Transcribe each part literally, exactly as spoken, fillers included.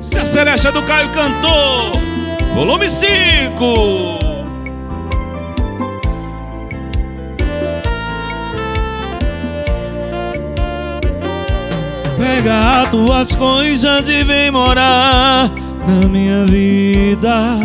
Se a cereja do Caio cantou, volume cinco. Pega as tuas coisas e vem morar na minha vida.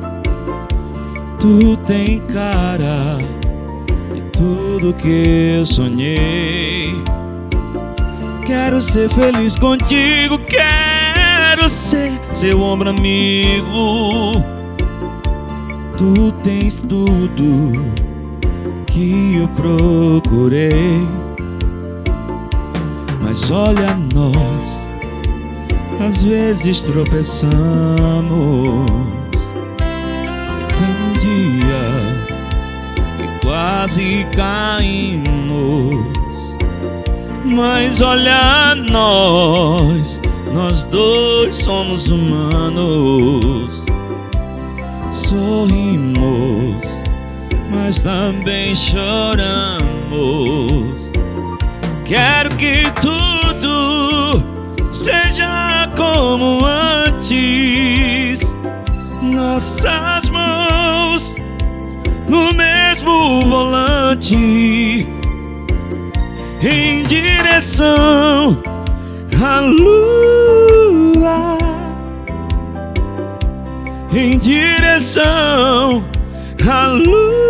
Tu tem cara de tudo que eu sonhei. Quero ser feliz contigo, quero ser seu ombro amigo. Tu tens tudo que eu procurei. Mas olha nós, às vezes tropeçamos. Tem dias que quase caímos. Mas olha nós, nós dois somos humanos. Sorrimos, mas também choramos. Quero que tudo seja como antes. Nossas mãos no mesmo volante, em direção à lua, em direção à lua.